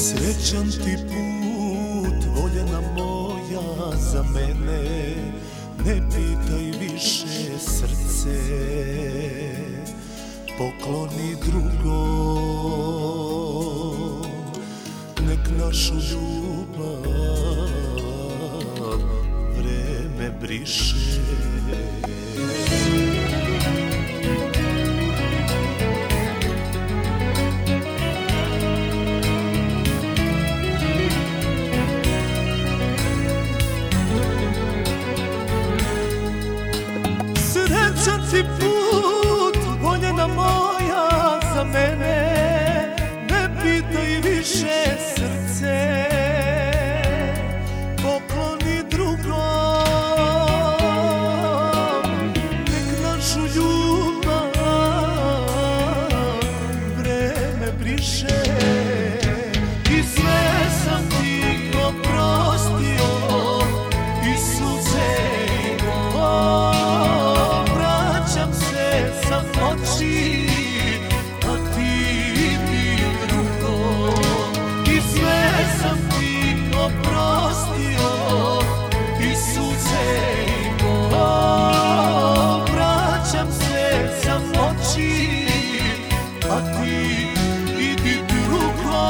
Srećan ti put, voljena moja, za mene ne pitaj više srce, pokloni drugom, nek našu ljubav vreme briše. Srećan ti put, voljena moja, za mene ne pitaj više srce, pokloni drugom, nek našu ljubav vreme briše. I sve sam ti oprostio, Isuse moj, vraćam se sa noći, a ti idi drugo. I sve sam ti oprostio, Isuse moj, vraćam se sa noći, a ti idi drugo.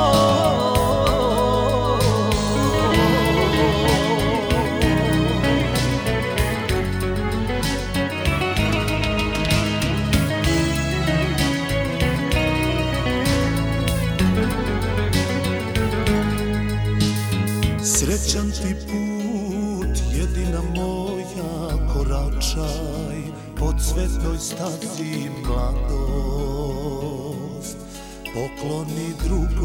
Srećan ti put, jedina moja, koračaj po cvetnoj stazi mladost, pokloni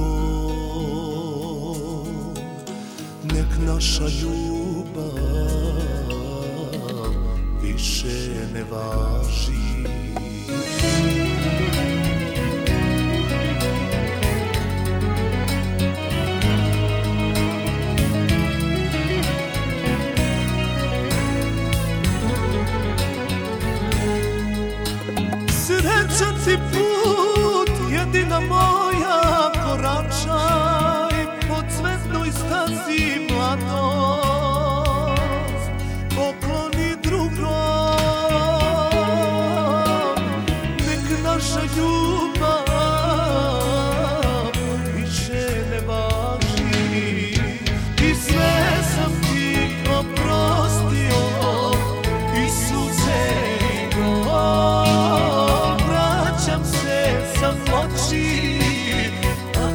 drugom, nek naša ljubav više ne važi. Srećan ti put, jedina moja, koračaj po cvetnoj stazi mladost, pokloni drugom, nek naša ljubav više ne važi. I sve sam ti oprostio, Isuse moj, vraćam se sa noći, a